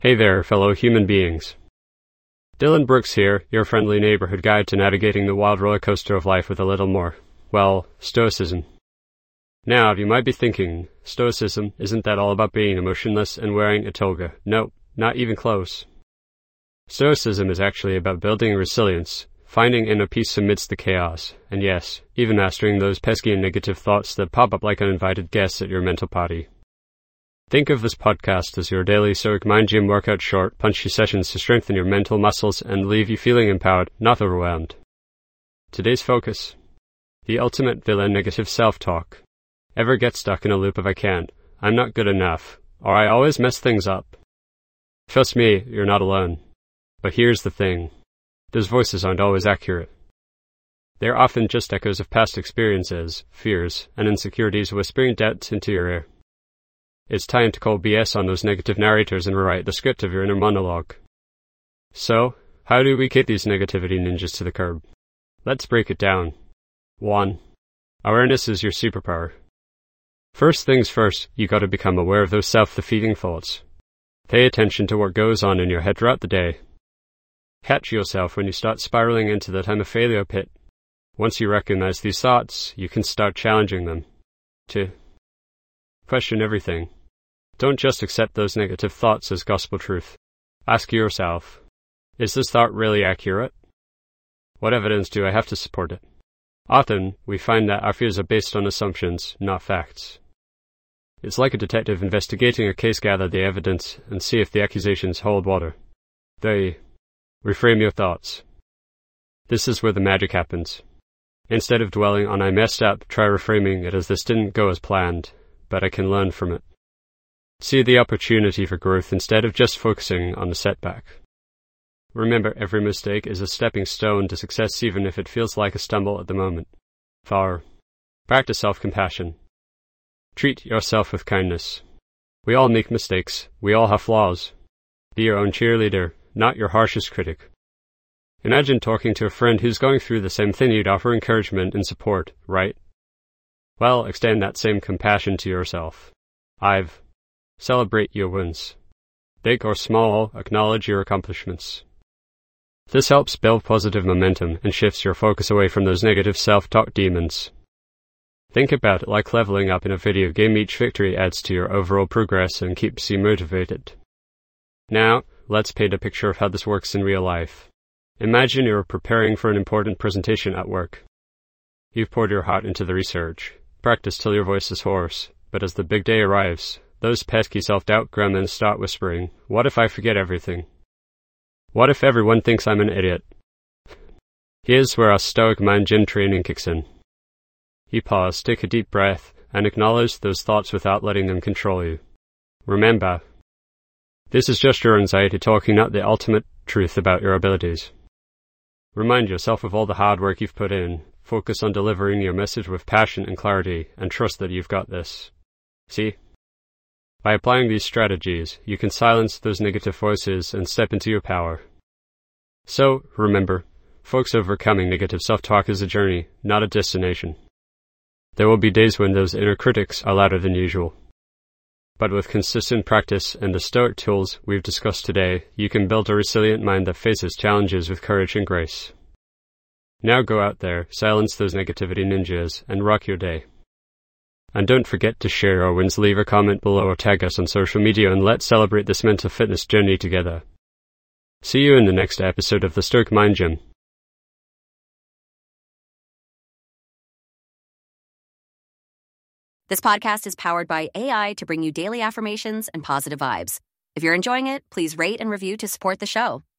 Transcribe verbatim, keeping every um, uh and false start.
Hey there, fellow human beings. Dylan Brooks here, your friendly neighborhood guide to navigating the wild roller coaster of life with a little more, well, stoicism. Now, you might be thinking, stoicism, isn't that all about being emotionless and wearing a toga? Nope, not even close. Stoicism is actually about building resilience, finding inner peace amidst the chaos, and yes, even mastering those pesky and negative thoughts that pop up like uninvited guests at your mental party. Think of this podcast as your daily Stoic Mind Gym workout short, punchy sessions to strengthen your mental muscles and leave you feeling empowered, not overwhelmed. Today's focus: the ultimate villain negative self-talk. Ever get stuck in a loop of I can't, I'm not good enough, or I always mess things up? Trust me, you're not alone. But here's the thing. Those voices aren't always accurate. They're often just echoes of past experiences, fears, and insecurities whispering doubts into your ear. It's time to call B S on those negative narrators and rewrite the script of your inner monologue. So, how do we kick these negativity ninjas to the curb? Let's break it down. one. Awareness is your superpower. First things first, you gotta become aware of those self-defeating thoughts. Pay attention to what goes on in your head throughout the day. Catch yourself when you start spiraling into the time of failure pit. Once you recognize these thoughts, you can start challenging them. two. Question everything. Don't just accept those negative thoughts as gospel truth. Ask yourself, is this thought really accurate? What evidence do I have to support it? Often, we find that our fears are based on assumptions, not facts. It's like a detective investigating a case. Gather the evidence and see if the accusations hold water. three. Reframe your thoughts. This is where the magic happens. Instead of dwelling on I messed up, try reframing it as this didn't go as planned, but I can learn from it. See the opportunity for growth instead of just focusing on the setback. Remember, every mistake is a stepping stone to success, even if it feels like a stumble at the moment. four. Practice self-compassion. Treat yourself with kindness. We all make mistakes. We all have flaws. Be your own cheerleader, not your harshest critic. Imagine talking to a friend who's going through the same thing. You'd offer encouragement and support, right? Well, extend that same compassion to yourself. five. Celebrate your wins. Big or small, acknowledge your accomplishments. This helps build positive momentum and shifts your focus away from those negative self-talk demons. Think about it like leveling up in a video game. Each victory adds to your overall progress and keeps you motivated. Now, let's paint a picture of how this works in real life. Imagine you're preparing for an important presentation at work. You've poured your heart into the research, practiced till your voice is hoarse, but as the big day arrives, those pesky self-doubt gremlins start whispering, what if I forget everything? What if everyone thinks I'm an idiot? Here's where our Stoic Mind Gym training kicks in. You pause, take a deep breath, and acknowledge those thoughts without letting them control you. Remember, this is just your anxiety talking, not the ultimate truth about your abilities. Remind yourself of all the hard work you've put in. Focus on delivering your message with passion and clarity, and trust that you've got this. See? By applying these strategies, you can silence those negative voices and step into your power. So, remember, folks, overcoming negative self-talk is a journey, not a destination. There will be days when those inner critics are louder than usual. But with consistent practice and the Stoic tools we've discussed today, you can build a resilient mind that faces challenges with courage and grace. Now go out there, silence those negativity ninjas, and rock your day. And don't forget to share your wins. Leave a comment below or tag us on social media, and let's celebrate this mental fitness journey together. See you in the next episode of the Stoic Mind Gym. This podcast is powered by A I to bring you daily affirmations and positive vibes. If you're enjoying it, please rate and review to support the show.